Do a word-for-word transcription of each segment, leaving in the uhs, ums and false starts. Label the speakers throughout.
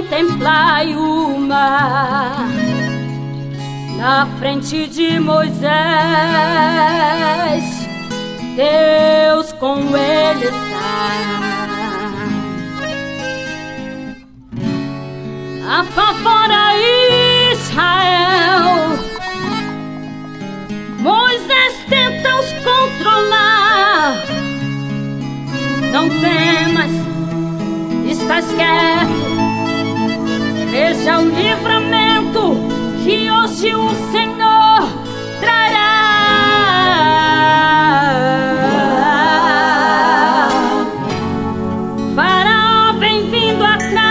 Speaker 1: contemplai o mar. Na frente de Moisés, Deus com ele está. Apavora Israel, Moisés tenta os controlar. Não temas, estás quieto, veja o livramento que hoje o Senhor trará. Faraó vem vindo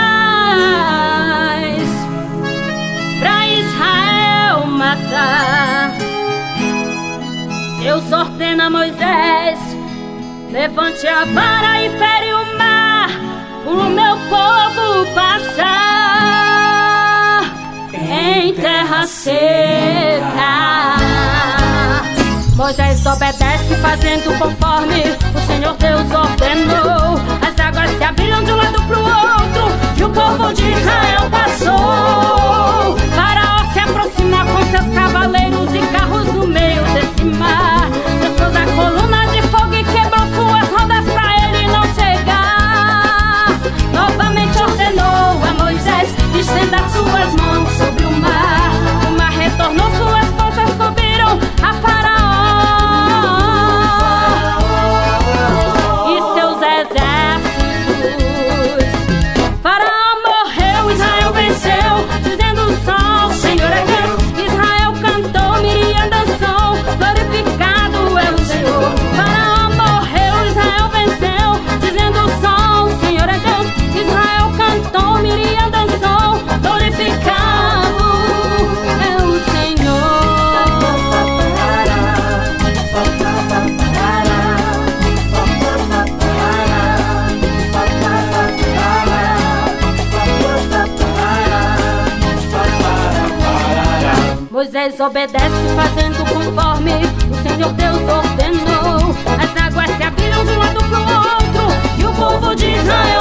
Speaker 1: atrás pra Israel matar. Deus ordena a Moisés: levante a vara e fere o mar, pro meu povo passar em terra seca. Moisés obedece, fazendo conforme o Senhor Deus ordenou. As águas se abriram de um lado pro outro e o povo de Israel passou. Faraó se aproxima com seus cavaleiros e carros no meio desse mar. Deus pôs a coluna de fogo e quebrou suas rodas pra ele não chegar. Novamente ordenou a Moisés: estenda suas mãos sobre o mar. O mar retornou, suas forças cobriram a Faraó e seus exércitos. Faraó morreu, Israel venceu, dizendo só o Senhor é Deus. Israel cantou, Miriam dançou, glorificado é o Senhor. Faraó morreu, Israel venceu, dizendo só o Senhor é Deus. Israel cantou, Miriam dançou, glorificado é o Senhor. Moisés obedece, fazendo conforme o Senhor Deus ordenou. As águas se abriram de um lado pro outro e o povo de Israel